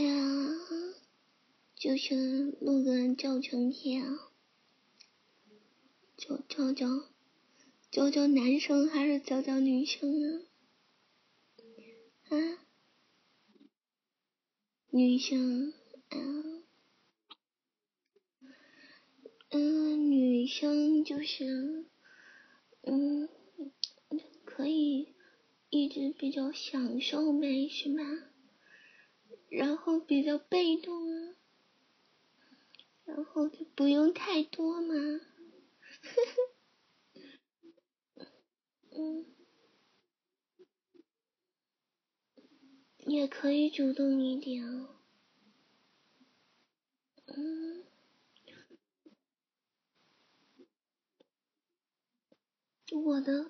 就是录个教程片啊，教男生还是教女生啊？女生，女生就是可以一直比较享受呗，是吧？然后比较被动啊，然后就不用太多嘛。也可以主动一点啊。我的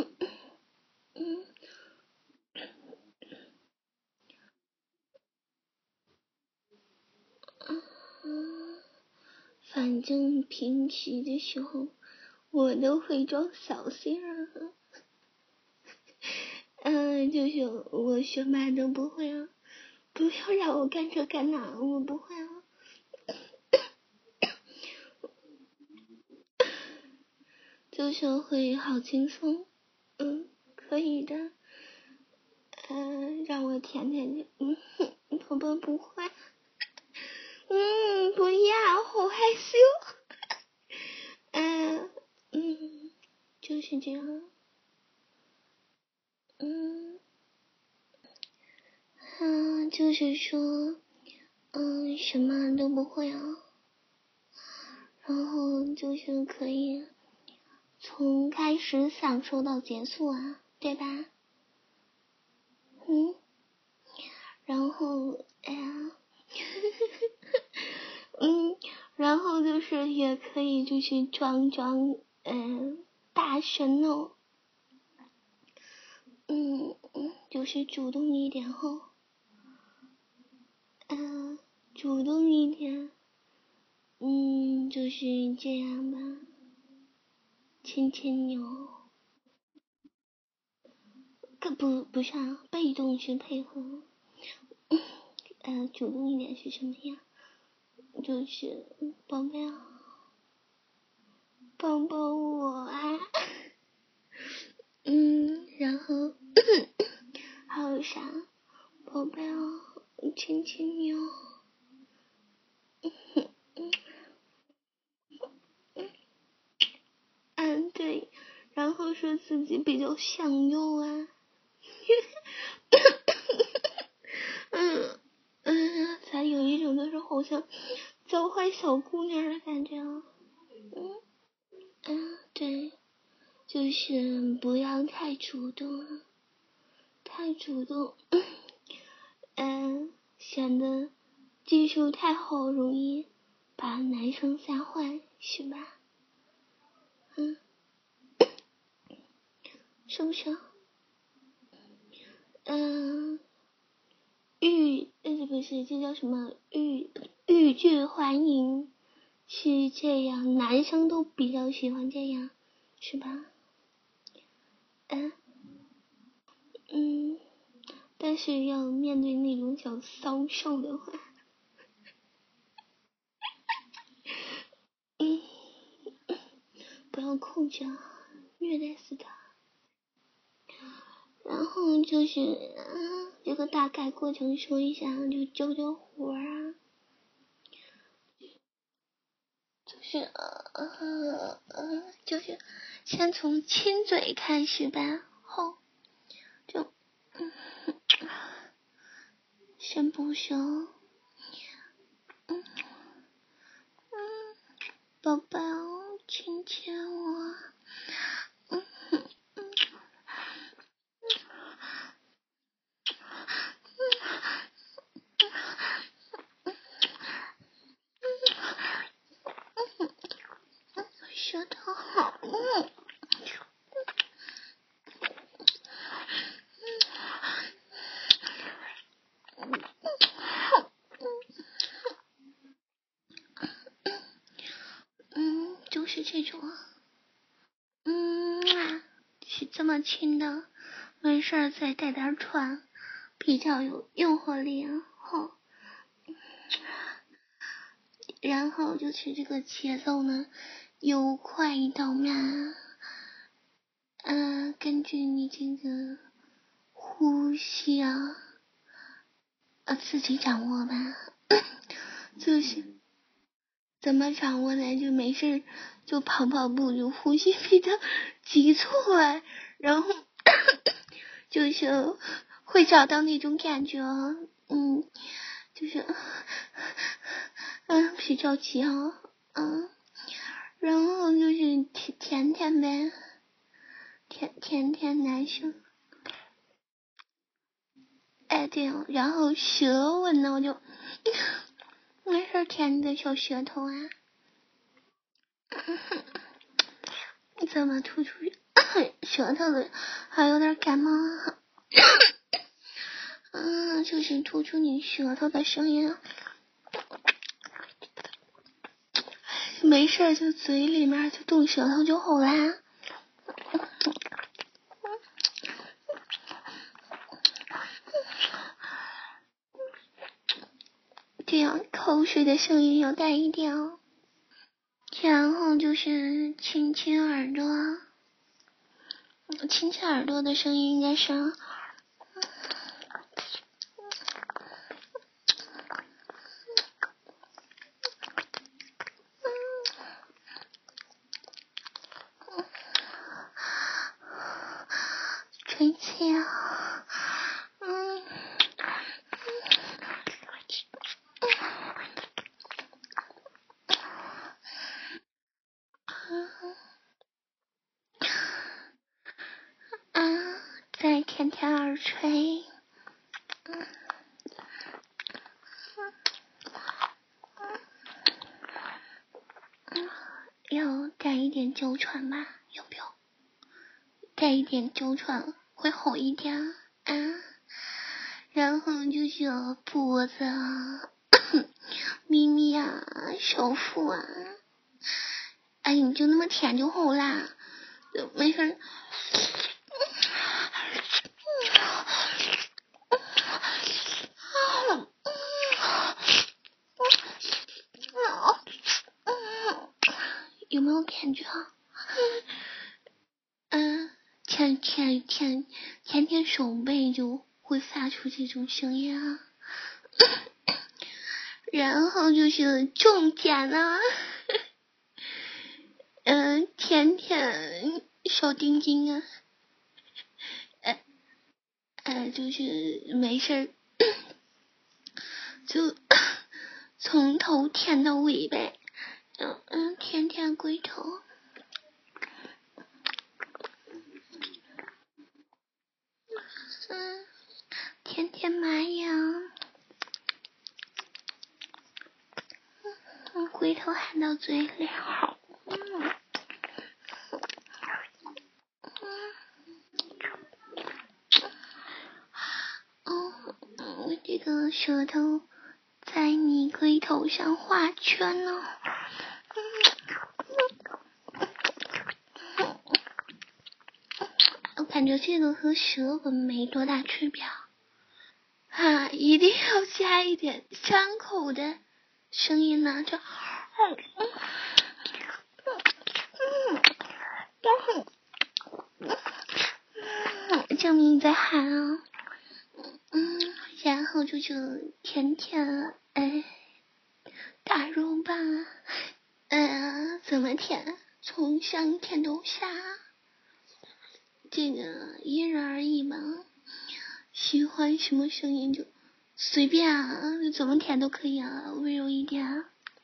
反正平时的时候我都会装小心就是我什么都不会啊，不要让我干这干那，我不会啊。就是会好轻松，可以的，让我舔舔就，宝宝不会，不要，好害羞，就是这样，就是说，什么都不会啊，然后就是可以从开始享受到结束啊，对吧？然后然后就是也可以就是装大神哦，就是主动一点后，主动一点，就是这样吧，牵牵牛，不是啊，被动是配合，主动一点是什么呀？就是宝宝我啊，然后还有啥？宝贝亲亲你哦，对，然后说自己比较享用啊，才有一种就是好像教坏小姑娘的感觉啊，对，就是不要太主动，显得技术太好，容易把男生吓坏，是吧？是不是？不是，这叫什么？欲拒还迎，是这样，男生都比较喜欢这样，是吧？但是要面对那种小骚兽的话，不要控制啊，虐待死他。然后就是这个大概过程说一下，就教活啊，就是先从亲嘴开始吧，后就先不说，宝宝亲亲我，舌头好，就是这种，是这么亲的，没事再带点喘，比较有诱惑力啊， 然后就是这个节奏呢由快到慢，根据你这个呼吸自己掌握吧。就是怎么掌握呢？就没事就跑步，就呼吸比较急促然后就是会找到那种感觉，就是比较急然后就是甜甜呗，甜男生。对，然后舌吻呢，我就没事舔你的小舌头怎么吐出舌头了？还有点感冒就是吐出你舌头的声音没事就嘴里面就动舌头就好啦。这样口水的声音要带一点然后就是亲亲耳朵，亲亲耳朵的声音应该是吹气再甜甜耳吹，要带一点娇喘吧？要不要带一点娇喘会好一点然后就是脖子咪咪手腹你就那么舔就好啦，没事有没有感觉舔手背就会发出这种声音然后就是重点舔小丁丁就是没事就从头舔到尾巴，舔龟头，舔马痒，龟头含到嘴里，这个舌头在你龟头上画圈呢，我感觉这个和舌吻没多大区别一定要加一点伤口的声音呢，就证明你在喊然后就是甜甜大肉棒怎么舔？从上舔到下，这个因人而异嘛，喜欢什么声音就随便怎么舔都可以温柔一点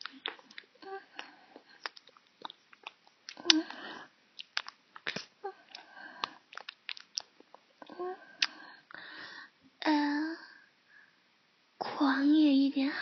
狂野一点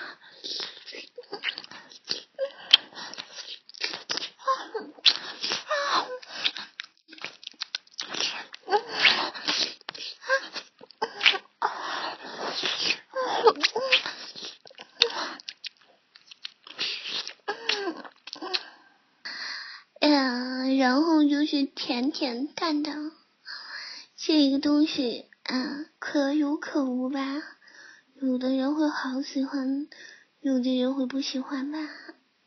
然后就是甜甜淡淡，这个东西可有可无吧，有的人会好喜欢，有的人会不喜欢吧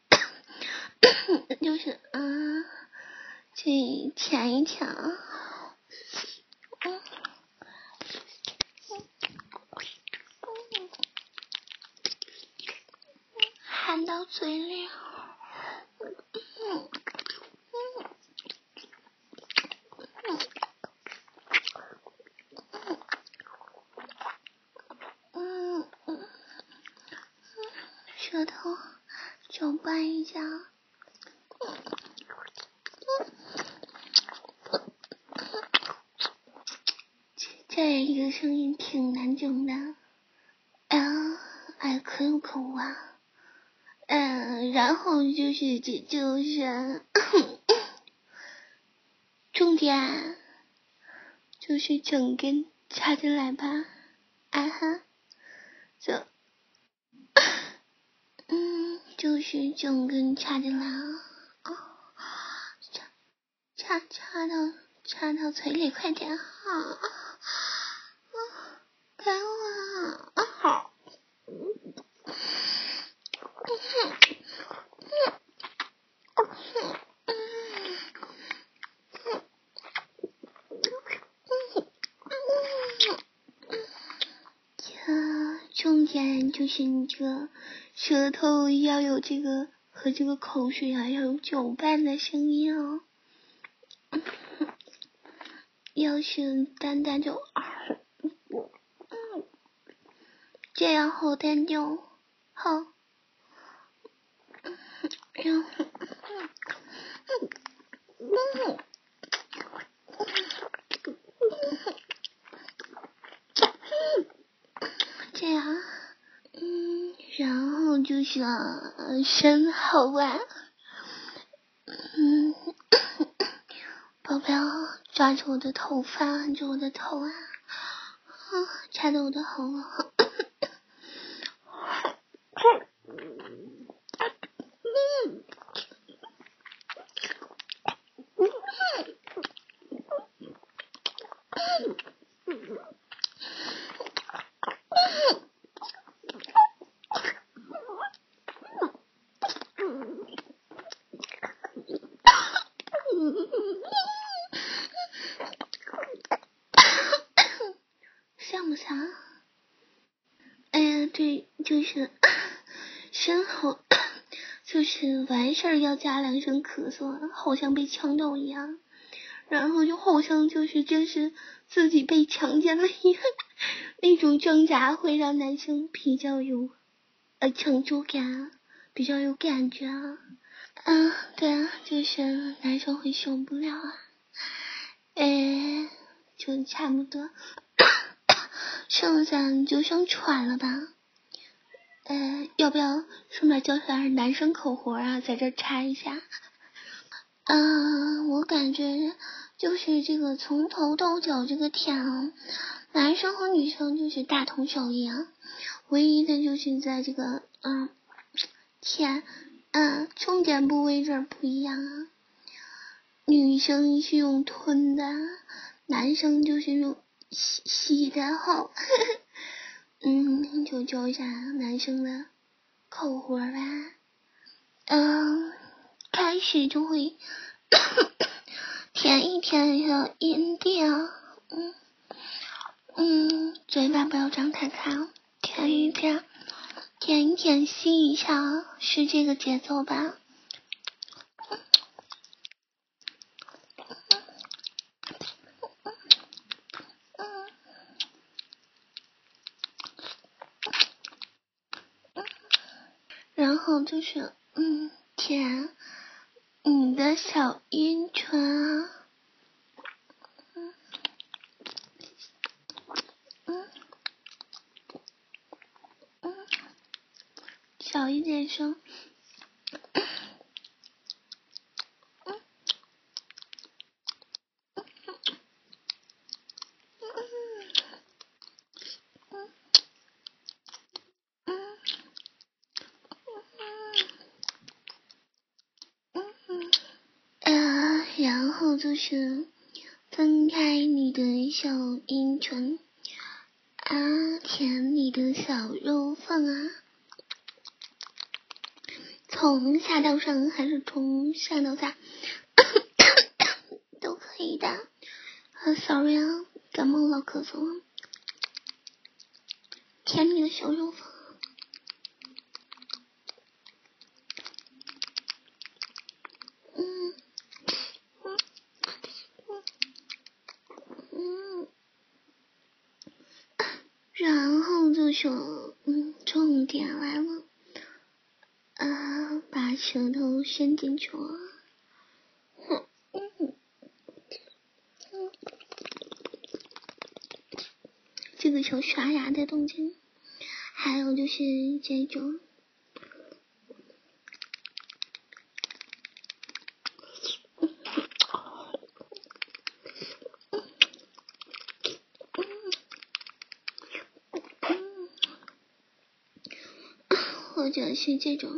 就是去舔一舔，含到嘴里，舌头搅拌一下。这个声音挺难整的，可有可无啊。然后就是重点就是整根插进来吧，就是整根插进来插到嘴里，快点给我好。重点就是你这个舌头要有这个和这个口水要有搅拌的声音哦。要是单单就这样后单就好，然后这样，然后就是身后啊，宝贝抓住我的头发，按住我的头啊，插到我的喉咙。像不像？对，就是身后，就是完事儿要加2声咳嗽，好像被强盗一样，然后就好像就是真是自己被强奸了一样，那种挣扎会让男生比较有成就感，比较有感觉啊。对啊，就是男生会受不了啊。就差不多，剩下就剩喘了吧。要不要顺便教下男生口活啊？在这插一下。我感觉就是这个从头到脚这个舔，男生和女生就是大同小异啊，唯一的就是在这个舔重点部位这儿不一样啊。女生是用吞的，男生就是用吸的好。就教一下男生的口活吧。开始就会舔一舔小阴蒂啊，嘴巴不要张太开，舔一舔，舔一舔，吸一下，是这个节奏吧？然后就是舔你的小阴唇啊，小一点声，然后就是分开你的小阴唇舔你的小肉缝啊， 从下到上还是从上到下都可以的。sorry 啊，感冒了，咳嗽了。甜蜜的小肉粉。然后就说，重点来了，把舌头伸进去了，这个时候刷牙的动静，还有就是这种，或者是这种，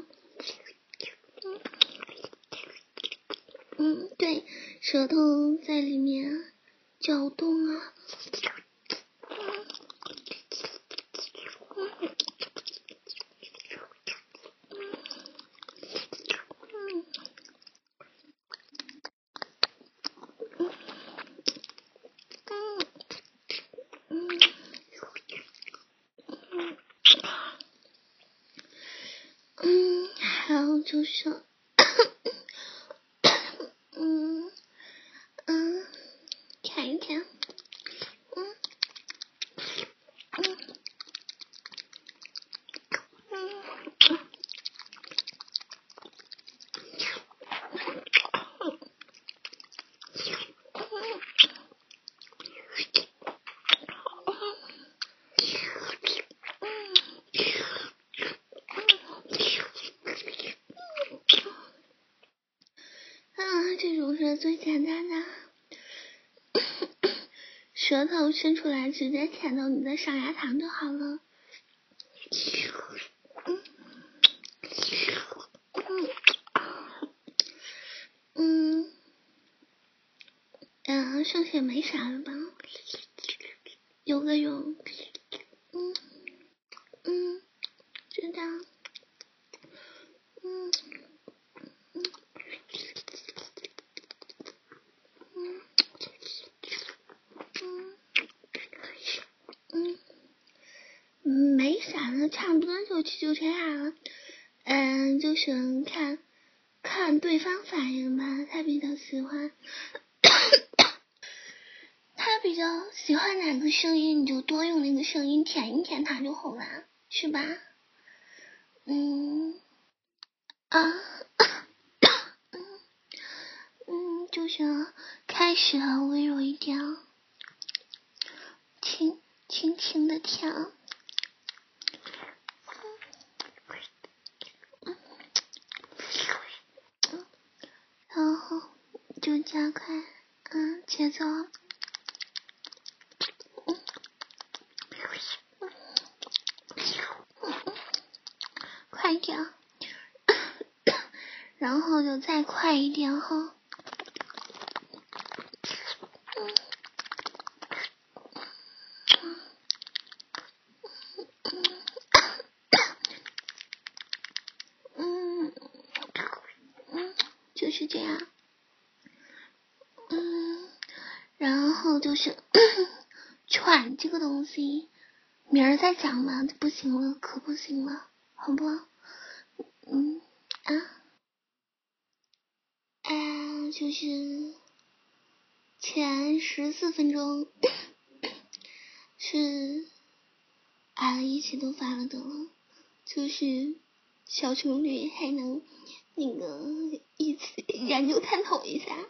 对，舌头在里面搅动啊。还有就是看一看，这种是最简单的，舌头伸出来直接舔到你的上牙膛就好了。剩下没啥了吧？有个有，知道，没啥了，差不多就这样了。就是看对方反应吧，他比较喜欢哪个声音，你就多用那个声音舔一舔他就好了，是吧？就是开始温柔一点，轻轻的舔，然后就加快节奏，快点，然后就再快一点哈。就是这样，然后就是喘这个东西，明儿再讲嘛，不行了，可不行了，好不好？就是前14分钟是挨了一起都发了的了，就是小情侣还能那个一起研究探讨一下。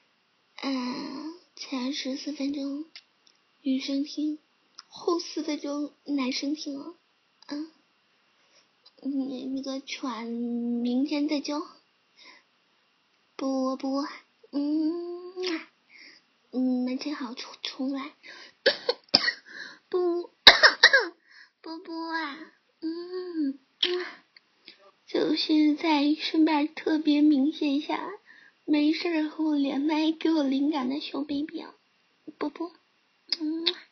前14分钟女生听，后4分钟男生听了。那个喘明天再教。不，没听好，重来。不啊，就是在顺便特别明显一下，没事和我连麦给我灵感的小 baby 啊，波波，